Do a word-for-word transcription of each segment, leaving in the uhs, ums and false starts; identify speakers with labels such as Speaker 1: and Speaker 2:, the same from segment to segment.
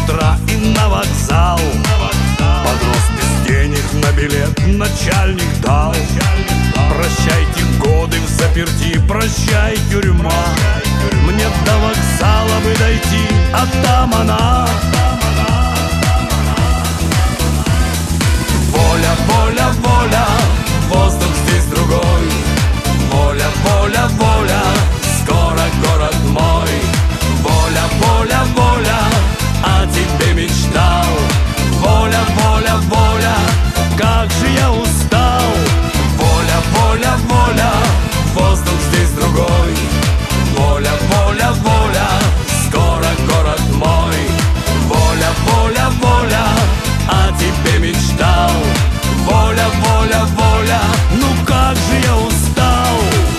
Speaker 1: утра и на вокзал. Подрос без денег на билет, начальник дал. Прощайте годы в заперти, прощай тюрьма. Мне до вокзала бы дойти, а там она. Воля, воля, воля, воздух здесь другой. Воля, воля, воля, скоро город мой. Воля, воля, воля, о тебе мечтал. Воля, воля, воля, как же я устал. Воля, воля, воля, воздух здесь другой. Воля, воля, воля, скоро город мой. Воля, воля, воля, о тебе мечтал. Воля, воля, воля, ну как же я устал.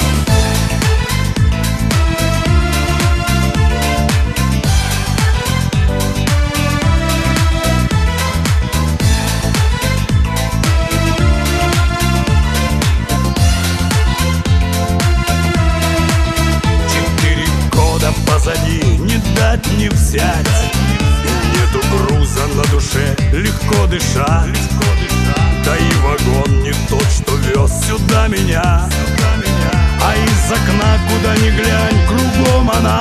Speaker 1: Четыре года позади, не дать не взять. И нету груза на душе, легко дышать. Да и вагон не тот, что вез сюда меня. А из окна, куда ни глянь, кругом она.